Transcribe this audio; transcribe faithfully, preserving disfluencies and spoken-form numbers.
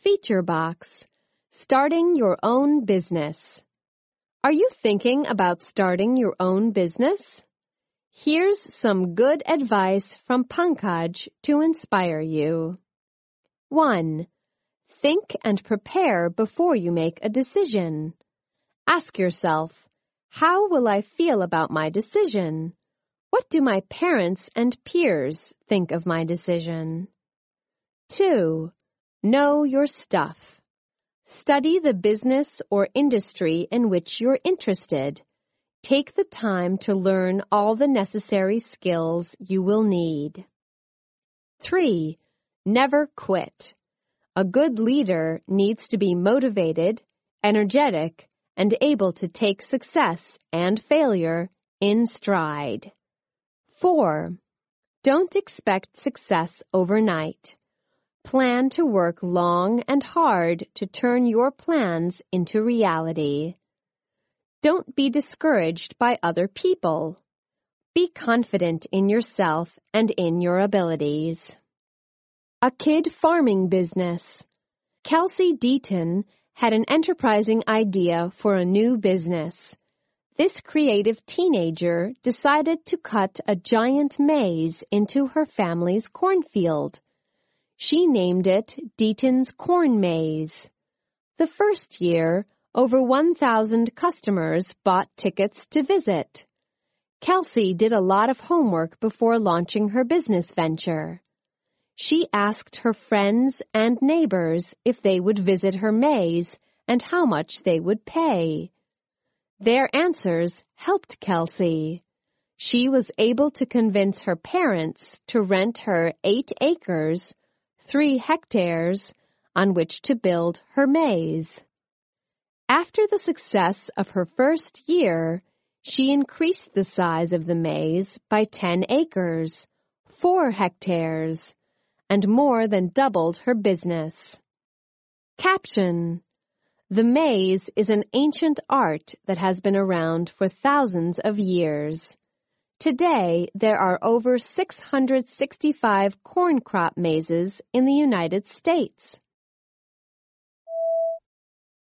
Feature Box: Starting Your Own Business. Are you thinking about starting your own business? Here's some good advice from Pankaj to inspire you. one. Think and prepare before you make a decision. Ask yourself, how will I feel about my decision? What do my parents and peers think of my decision? two. Know your stuff. Study the business or industry in which you're interested. Take the time to learn all the necessary skills you will need. three. Never quit. A good leader needs to be motivated, energetic, and able to take success and failure in stride. four. Don't expect success overnight. Plan to work long and hard to turn your plans into reality. Don't be discouraged by other people. Be confident in yourself and in your abilities. A kid farming business. Kelsey Deaton had an enterprising idea for a new business. This creative teenager decided to cut a giant maze into her family's cornfield. She named it Deaton's Corn Maze. The first year, over one thousand customers bought tickets to visit. Kelsey did a lot of homework before launching her business venture. She asked her friends and neighbors if they would visit her maze and how much they would pay. Their answers helped Kelsey. She was able to convince her parents to rent her eight acres, three hectares, on which to build her maze. After the success of her first year, she increased the size of the maze by ten acres, four hectares, and more than doubled her business. Caption: The maze is an ancient art that has been around for thousands of years. Today, there are over six hundred sixty-five corn crop mazes in the United States.